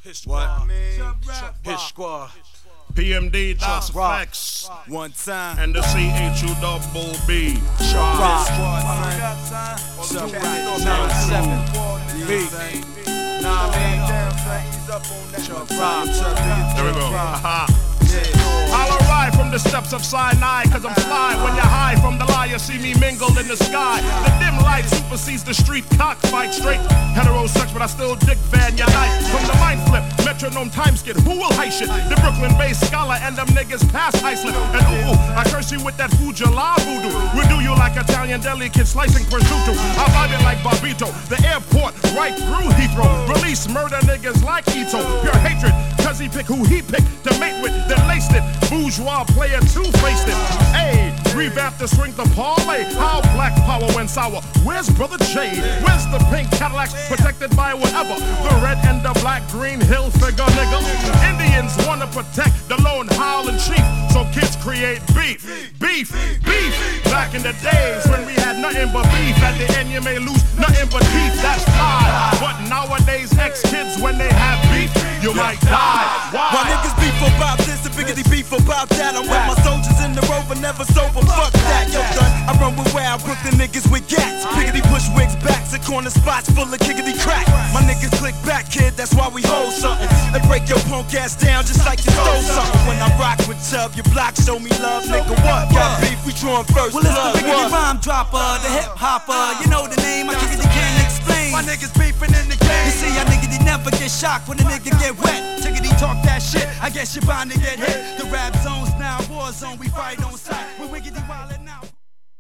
What? Hit Squad. PMD, Das Flex. One time. And the CHU double B. Rock. 9-7. There we go. I'll arrive from the steps of Sinai, cause I'm fly. When you're high from the lie, you see me mingled in the sky. The dim light supersedes the street cockfight. Straight heterosex, but I still dick Van your night. From the mind flip, metronome time skid, who will heist shit? The Brooklyn-based scholar and them niggas past Iceland. And ooh, I curse you with that Fujala voodoo. We do you like Italian deli kid slicing prosciutto. I vibe it like Barbito, the airport right through Heathrow. Release murder niggas like Ito. Pure hatred, cause he pick who he picked to mate with, then laced it. Bourgeois player two-faced it. Ayy, revamp the strength of parlay. How black power went sour. Where's Brother Jay? Where's the pink Cadillacs protected by whatever? The red and the black green hill figure, nigga. Indians wanna protect the lone howling chief, so kids create beef. Beef, beef. Back in the days when we had nothing but beef, at the end you may lose nothing but teeth. That's fine. But nowadays ex-kids, when they have beef, you might die. Why? Why niggas beef about this and biggity beef about that? I'm with my soldiers in the Rover, never sober, fuck that. Yo, gun, I run with wild Brooklyn niggas with gats. Piggity push wigs backs and corner spots full of kickity crack. My niggas click back, kid, that's why we hold something. They break your punk ass down just like you stole something. When I rock with Chubb, your block show me love, nigga, what? Got beef, we drawing first. Well, it's the biggity rhyme dropper, the hip hopper. You know the name, I kickity can't explain. My niggas beefing in the game. You see, I nigga never get shocked when a nigga get wet. Tickety talk that shit, I guess you're bound to get hit. The rap zone's now war zone, we fight on sight. We wiggity wildin'